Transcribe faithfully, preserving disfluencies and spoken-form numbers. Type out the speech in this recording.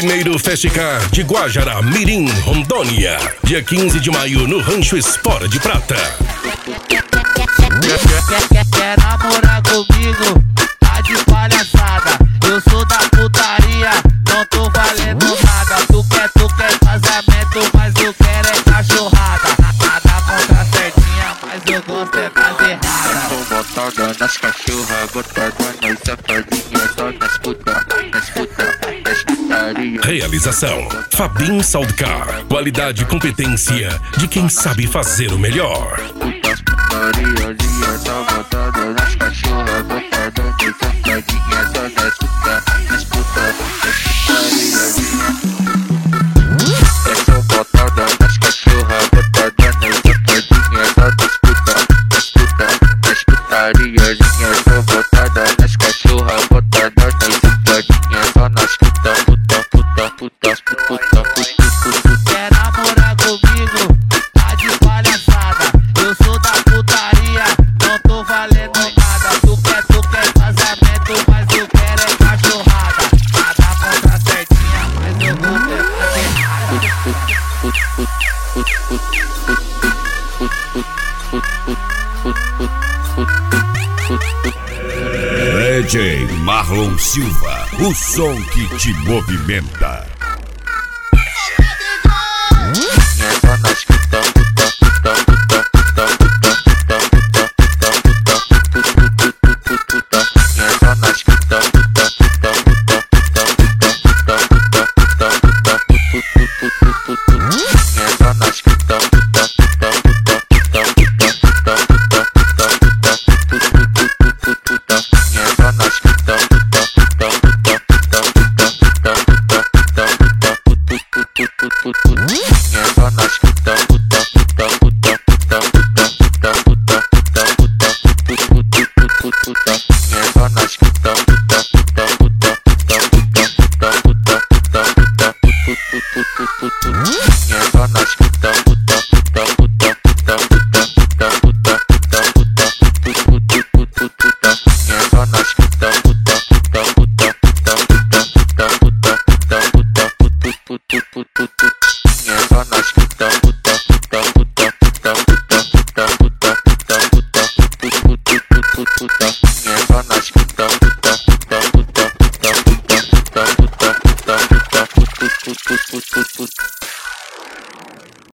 Primeiro Festicar de Guajará Mirim, Rondônia. Dia quinze de maio no Rancho Espora de Prata. Quer, quer, quer, quer namorar comigo? Tá de palhaçada. Eu sou da putaria, não tô valendo nada. Tu quer, tu quer casamento, mas eu quero é cachorrada. Nada contra a certinha, mas eu gosto é das erradas. Tô botada nas cachorras, botada nas safadinhas, só nas puta, nas puta, nas putaria. Realização: Fabim Soundcar. Qualidade e competência de quem sabe fazer o melhor. Putas putaria, dia tá botada nas cachorras, botada nas safadinhas, só nas puta, nas puta, nas putaria. É só botada nas cachorras, botada nas safadinhas, só nas puta, nas puta, nas putaria. Só botada nas cachorras, botada nas safadinhas, só nas puta, puta, puta, puta, puta, puta, puta. Quer namorar comigo? Tá de palhaçada. Eu sou da putaria, não tô valendo nada. Tu quer, tu quer casamento, mas eu quero é cachorrada. Nada contra a certinha, mas eu gosto é das D J Marlon Silva, o som que te movimenta.